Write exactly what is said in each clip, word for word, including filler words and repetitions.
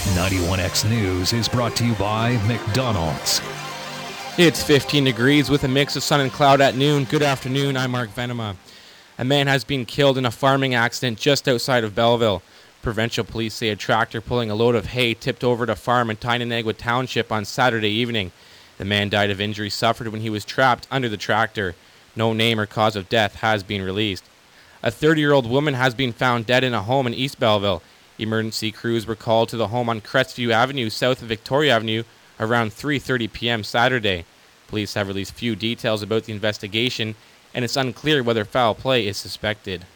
ninety-one X News is brought to you by McDonald's. It's fifteen degrees with a mix of sun and cloud at noon. Good afternoon, I'm Mark Venema. A man has been killed in a farming accident just outside of Belleville. Provincial police say a tractor pulling a load of hay tipped over at a farm in Tynanagua Township on Saturday evening. The man died of injuries suffered when he was trapped under the tractor. No name or cause of death has been released. A thirty-year-old woman has been found dead in a home in East Belleville. Emergency crews were called to the home on Crestview Avenue, south of Victoria Avenue, around three thirty p.m. Saturday. Police have released few details about the investigation, and it's unclear whether foul play is suspected.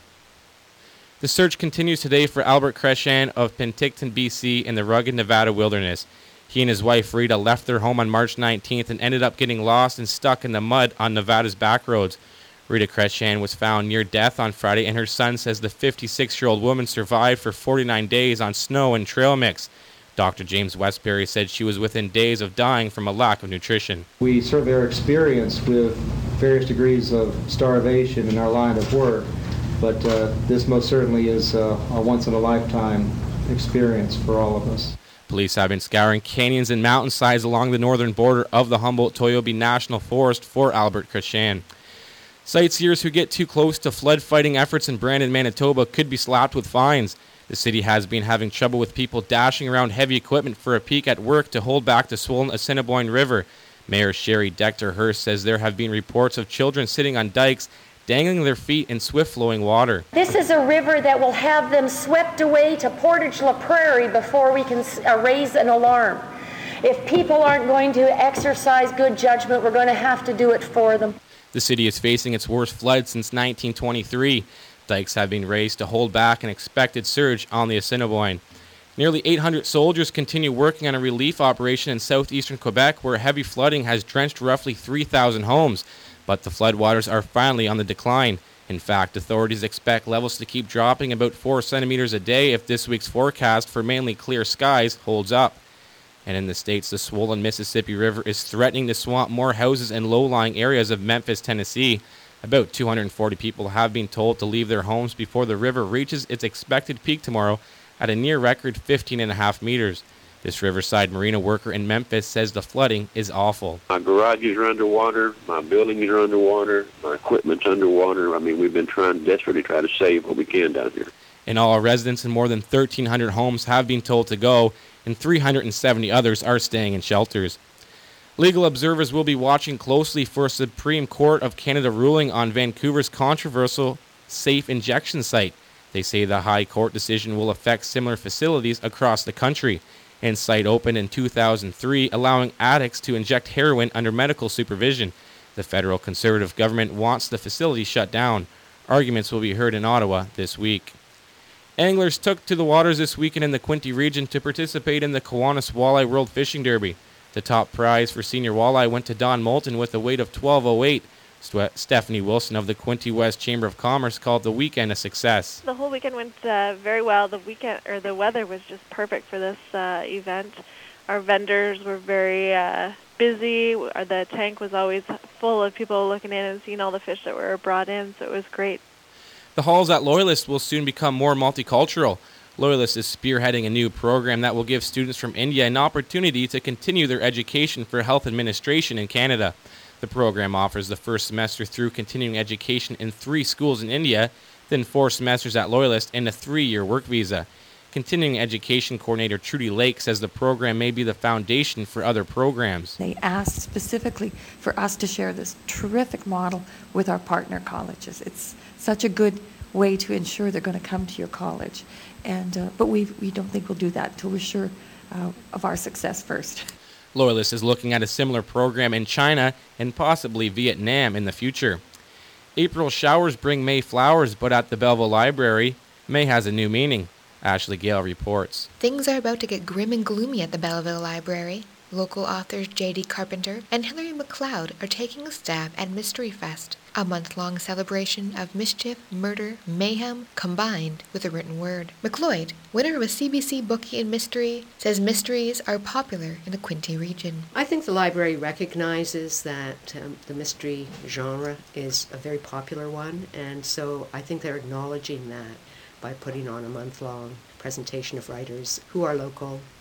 The search continues today for Albert Creshan of Penticton, B C, in the rugged Nevada wilderness. He and his wife Rita left their home on March nineteenth and ended up getting lost and stuck in the mud on Nevada's back roads. Rita Creshan was found near death on Friday, and her son says the fifty-six-year-old woman survived for forty-nine days on snow and trail mix. Doctor James Westbury said she was within days of dying from a lack of nutrition. We certainly are experienced with various degrees of starvation in our line of work, but uh, this most certainly is uh, a once-in-a-lifetime experience for all of us. Police have been scouring canyons and mountainsides along the northern border of the Humboldt-Toyobe National Forest for Albert Creshan. Sightseers who get too close to flood-fighting efforts in Brandon, Manitoba could be slapped with fines. The city has been having trouble with people dashing around heavy equipment for a peek at work to hold back the swollen Assiniboine River. Mayor Sherry Decter-Hurst says there have been reports of children sitting on dikes, dangling their feet in swift-flowing water. This is a river that will have them swept away to Portage La Prairie before we can uh, raise an alarm. If people aren't going to exercise good judgment, we're going to have to do it for them. The city is facing its worst flood since nineteen twenty-three. Dikes have been raised to hold back an expected surge on the Assiniboine. Nearly eight hundred soldiers continue working on a relief operation in southeastern Quebec where heavy flooding has drenched roughly three thousand homes. But the floodwaters are finally on the decline. In fact, authorities expect levels to keep dropping about four centimeters a day if this week's forecast for mainly clear skies holds up. And in the States, the swollen Mississippi River is threatening to swamp more houses in low-lying areas of Memphis, Tennessee. About two hundred forty people have been told to leave their homes before the river reaches its expected peak tomorrow at a near-record fifteen and a half meters. This Riverside Marina worker in Memphis says the flooding is awful. My garages are underwater, my buildings are underwater, my equipment's underwater. I mean, we've been trying desperately to try to save what we can down here. In all, residents in more than thirteen hundred homes have been told to go, and three hundred seventy others are staying in shelters. Legal observers will be watching closely for a Supreme Court of Canada ruling on Vancouver's controversial safe injection site. They say the High Court decision will affect similar facilities across the country. And site opened in two thousand three, allowing addicts to inject heroin under medical supervision. The federal Conservative government wants the facility shut down. Arguments will be heard in Ottawa this week. Anglers took to the waters this weekend in the Quinte region to participate in the Kiwanis Walleye World Fishing Derby. The top prize for senior walleye went to Don Moulton with a weight of twelve oh eight. St- Stephanie Wilson of the Quinte West Chamber of Commerce called the weekend a success. The whole weekend went uh, very well. The weekend or the weather was just perfect for this uh, event. Our vendors were very uh, busy. The tank was always full of people looking in and seeing all the fish that were brought in, so it was great. The halls at Loyalist will soon become more multicultural. Loyalist is spearheading a new program that will give students from India an opportunity to continue their education for health administration in Canada. The program offers the first semester through continuing education in three schools in India, then four semesters at Loyalist and a three-year work visa. Continuing education coordinator Trudy Lake says the program may be the foundation for other programs. They asked specifically for us to share this terrific model with our partner colleges. It's such a good way to ensure they're going to come to your college. And uh, but we we don't think we'll do that until we're sure uh, of our success first. Loyalist is looking at a similar program in China and possibly Vietnam in the future. April showers bring May flowers, but at the Belleville Library, May has a new meaning. Ashley Gale reports. Things are about to get grim and gloomy at the Belleville Library. Local authors J D Carpenter and Hilary McLeod are taking a stab at Mystery Fest, a month-long celebration of mischief, murder, mayhem, combined with a written word. McLeod, winner of a C B C Bookie in Mystery, says mysteries are popular in the Quinte region. I think the library recognizes that um, the mystery genre is a very popular one, and so I think they're acknowledging that by putting on a month-long presentation of writers who are local,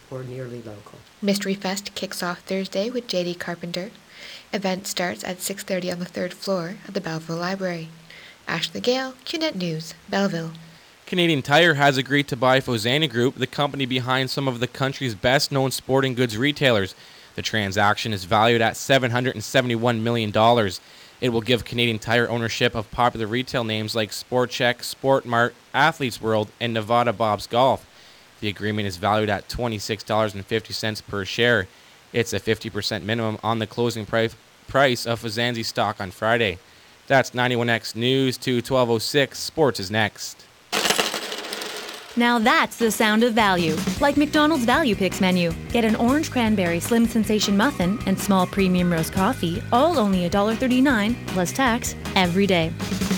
or nearly local. Mystery Fest kicks off Thursday with J D Carpenter. Event starts at six thirty on the third floor at the Belleville Library. Ashley Gale, Q Net News, Belleville. Canadian Tire has agreed to buy Fosani Group, the company behind some of the country's best-known sporting goods retailers. The transaction is valued at seven hundred seventy-one million dollars. It will give Canadian Tire ownership of popular retail names like Sport Chek, Sport Mart, Athletes World, and Nevada Bob's Golf. The agreement is valued at twenty-six dollars and fifty cents per share. It's a fifty percent minimum on the closing pri- price of Fosani stock on Friday. That's ninety-one X News to twelve oh six. Sports is next. Now that's the sound of value. Like McDonald's Value Picks menu. Get an orange cranberry slim sensation muffin and small premium roast coffee, all only one dollar thirty-nine plus tax every day.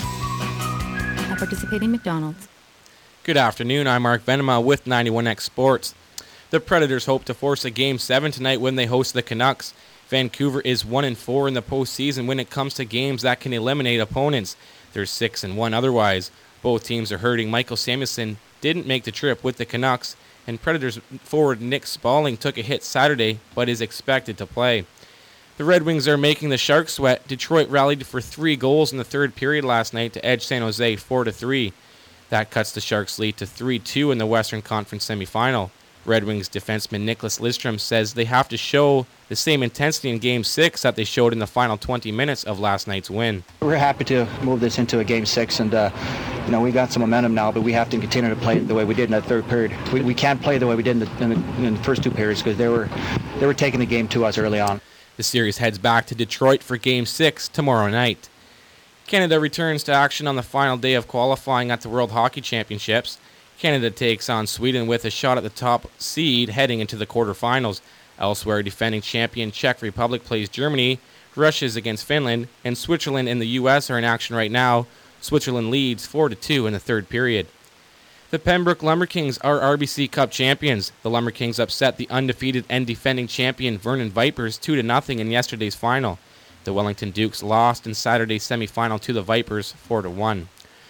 At participating McDonald's. Good afternoon, I'm Mark Venema with ninety-one X Sports. The Predators hope to force a Game seven tonight when they host the Canucks. Vancouver is one and four in the postseason when it comes to games that can eliminate opponents. They're six and one otherwise. Both teams are hurting. Michael Samuelsson didn't make the trip with the Canucks, and Predators forward Nick Spaulding took a hit Saturday but is expected to play. The Red Wings are making the Sharks sweat. Detroit rallied for three goals in the third period last night to edge San Jose four to three. That cuts the Sharks' lead to three two in the Western Conference semifinal. Red Wings defenseman Nicholas Lidstrom says they have to show the same intensity in Game six that they showed in the final twenty minutes of last night's win. We're happy to move this into a Game six, and uh, you know we got some momentum now, but we have to continue to play the way we did in that third period. We, we can't play the way we did in the, in the, in the first two periods because they were they were taking the game to us early on. The series heads back to Detroit for Game six tomorrow night. Canada returns to action on the final day of qualifying at the World Hockey Championships. Canada takes on Sweden with a shot at the top seed heading into the quarterfinals. Elsewhere, defending champion Czech Republic plays Germany, Russia is against Finland, and Switzerland and the U S are in action right now. Switzerland leads four to two in the third period. The Pembroke Lumber Kings are R B C Cup champions. The Lumber Kings upset the undefeated and defending champion Vernon Vipers two to nothing in yesterday's final. The Wellington Dukes lost in Saturday's semifinal to the Vipers four to one.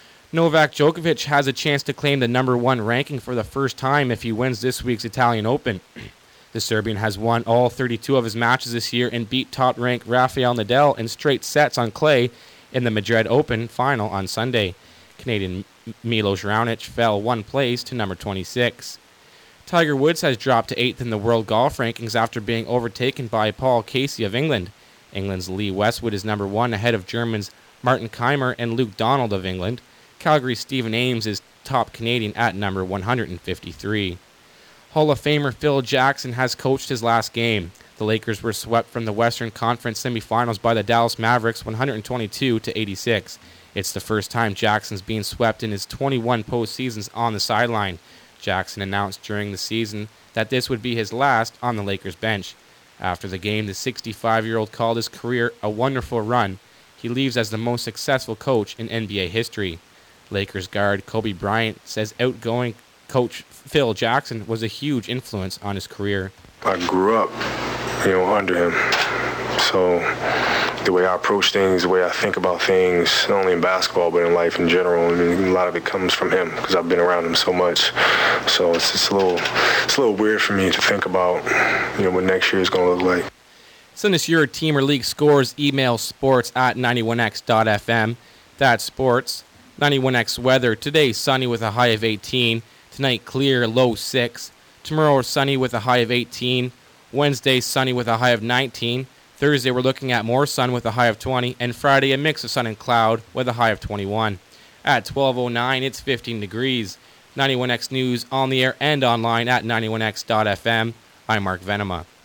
Novak Djokovic has a chance to claim the number one ranking for the first time if he wins this week's Italian Open. The Serbian has won all thirty-two of his matches this year and beat top-ranked Rafael Nadal in straight sets on clay in the Madrid Open final on Sunday. Canadian Milos Raonic fell one place to number twenty-six. Tiger Woods has dropped to eighth in the world golf rankings after being overtaken by Paul Casey of England. England's Lee Westwood is number one ahead of Germans Martin Keimer and Luke Donald of England. Calgary's Stephen Ames is top Canadian at number one hundred fifty-three. Hall of Famer Phil Jackson has coached his last game. The Lakers were swept from the Western Conference semifinals by the Dallas Mavericks one hundred twenty-two to eighty-six. It's the first time Jackson's been swept in his twenty-one postseasons on the sideline. Jackson announced during the season that this would be his last on the Lakers bench. After the game, the sixty-five-year-old called his career a wonderful run. He leaves as the most successful coach in N B A history. Lakers guard Kobe Bryant says outgoing coach Phil Jackson was a huge influence on his career. I grew up, you know, under him. So the way I approach things, the way I think about things, not only in basketball but in life in general, I mean, a lot of it comes from him because I've been around him so much. So it's just a little, it's a little weird for me to think about, you know, what next year is going to look like. Send us your team or league scores. Email sports at ninety-one x dot f m. That's sports. ninety-one X weather. Today, sunny with a high of eighteen. Tonight, clear, low six. Tomorrow, sunny with a high of eighteen. Wednesday, sunny with a high of nineteen. Thursday, we're looking at more sun with a high of twenty. And Friday, a mix of sun and cloud with a high of twenty-one. At twelve oh nine, it's fifteen degrees. ninety-one X News on the air and online at ninety-one x dot f m. I'm Mark Venema.